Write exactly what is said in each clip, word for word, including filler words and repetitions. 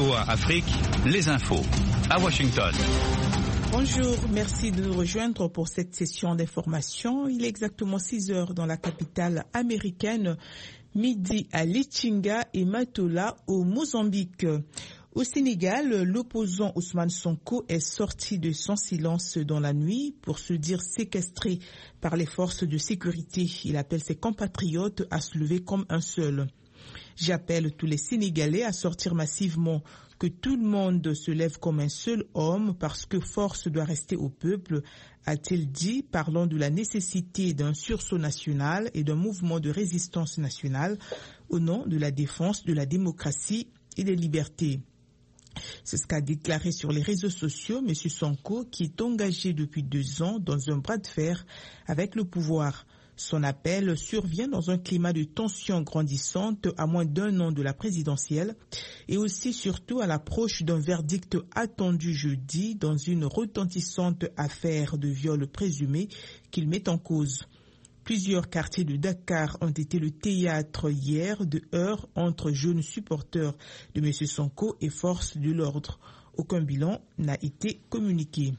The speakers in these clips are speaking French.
V O A Afrique, les infos à Washington. Bonjour, merci de nous rejoindre pour cette session d'information. Il est exactement six heures dans la capitale américaine, midi à Lichinga et Matola au Mozambique. Au Sénégal, l'opposant Ousmane Sonko est sorti de son silence dans la nuit pour se dire séquestré par les forces de sécurité. Il appelle ses compatriotes à se lever comme un seul. J'appelle tous les Sénégalais à sortir massivement, que tout le monde se lève comme un seul homme parce que force doit rester au peuple, a-t-il dit, parlant de la nécessité d'un sursaut national et d'un mouvement de résistance nationale au nom de la défense de la démocratie et des libertés. C'est ce qu'a déclaré sur les réseaux sociaux M. Sonko, qui est engagé depuis deux ans dans un bras de fer avec le pouvoir. Son appel survient dans un climat de tension grandissante à moins d'un an de la présidentielle et aussi surtout à l'approche d'un verdict attendu jeudi dans une retentissante affaire de viol présumé qu'il met en cause. Plusieurs quartiers de Dakar ont été le théâtre hier de heurts entre jeunes supporters de M. Sonko et forces de l'ordre. Aucun bilan n'a été communiqué.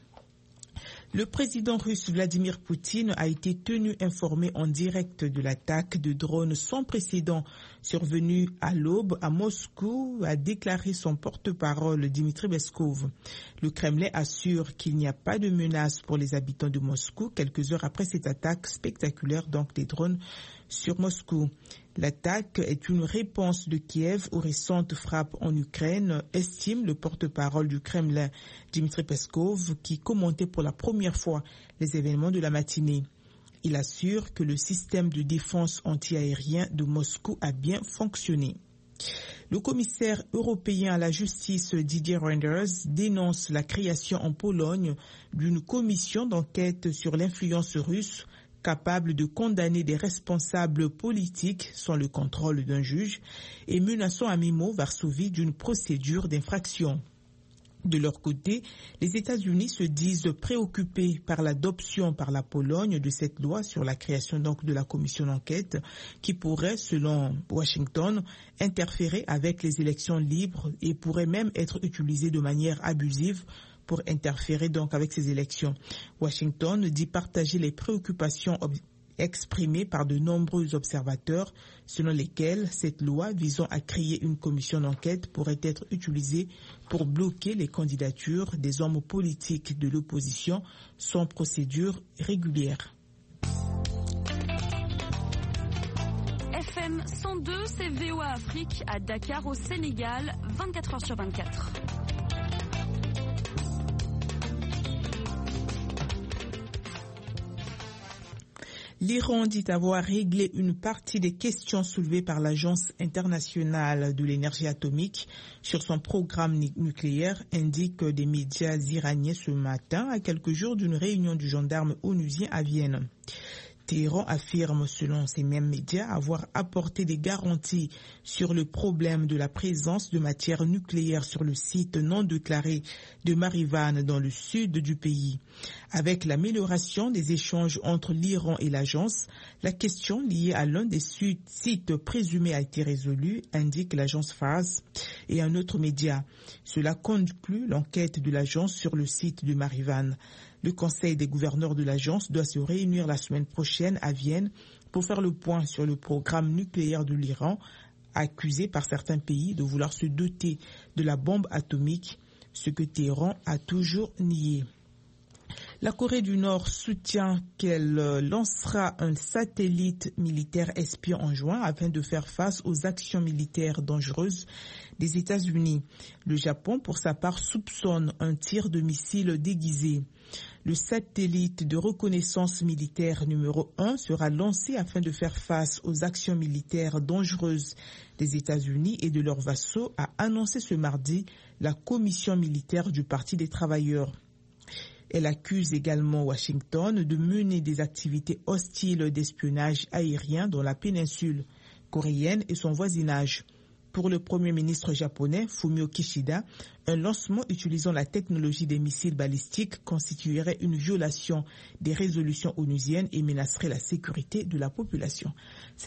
Le président russe Vladimir Poutine a été tenu informé en direct de l'attaque de drones sans précédent survenue à l'aube à Moscou, a déclaré son porte-parole Dmitry Peskov. Le Kremlin assure qu'il n'y a pas de menace pour les habitants de Moscou quelques heures après cette attaque spectaculaire donc des drones sur Moscou. L'attaque est une réponse de Kiev aux récentes frappes en Ukraine, estime le porte-parole du Kremlin Dmitry Peskov, qui commentait pour la première fois les événements de la matinée. Il assure que le système de défense antiaérien de Moscou a bien fonctionné. Le commissaire européen à la justice Didier Reynders dénonce la création en Pologne d'une commission d'enquête sur l'influence russe capable de condamner des responsables politiques sans le contrôle d'un juge et menaçant à mi-mot Varsovie d'une procédure d'infraction. De leur côté, les États-Unis se disent préoccupés par l'adoption par la Pologne de cette loi sur la création donc de la commission d'enquête qui pourrait, selon Washington, interférer avec les élections libres et pourrait même être utilisée de manière abusive pour interférer donc avec ces élections. Washington dit partager les préoccupations ob- exprimées par de nombreux observateurs selon lesquels cette loi visant à créer une commission d'enquête pourrait être utilisée pour bloquer les candidatures des hommes politiques de l'opposition sans procédure régulière. F M cent deux, c'est V O A Afrique à Dakar au Sénégal, vingt-quatre heures sur vingt-quatre. L'Iran dit avoir réglé une partie des questions soulevées par l'Agence internationale de l'énergie atomique sur son programme nucléaire, indiquent des médias iraniens ce matin, à quelques jours d'une réunion du gendarme onusien à Vienne. Téhéran affirme, selon ces mêmes médias, avoir apporté des garanties sur le problème de la présence de matières nucléaires sur le site non déclaré de Marivan dans le sud du pays. Avec l'amélioration des échanges entre l'Iran et l'agence, la question liée à l'un des sites présumés a été résolue, indique l'agence Fars et un autre média. Cela conclut l'enquête de l'agence sur le site de Marivan. Le conseil des gouverneurs de l'agence doit se réunir la semaine prochaine à Vienne pour faire le point sur le programme nucléaire de l'Iran, accusé par certains pays de vouloir se doter de la bombe atomique, ce que Téhéran a toujours nié. La Corée du Nord soutient qu'elle lancera un satellite militaire espion en juin afin de faire face aux actions militaires dangereuses des États-Unis. Le Japon, pour sa part, soupçonne un tir de missile déguisé. Le satellite de reconnaissance militaire numéro un sera lancé afin de faire face aux actions militaires dangereuses des États-Unis et de leurs vassaux, a annoncé ce mardi la commission militaire du Parti des travailleurs. Elle accuse également Washington de mener des activités hostiles d'espionnage aérien dans la péninsule coréenne et son voisinage. Pour le Premier ministre japonais, Fumio Kishida, un lancement utilisant la technologie des missiles balistiques constituerait une violation des résolutions onusiennes et menacerait la sécurité de la population.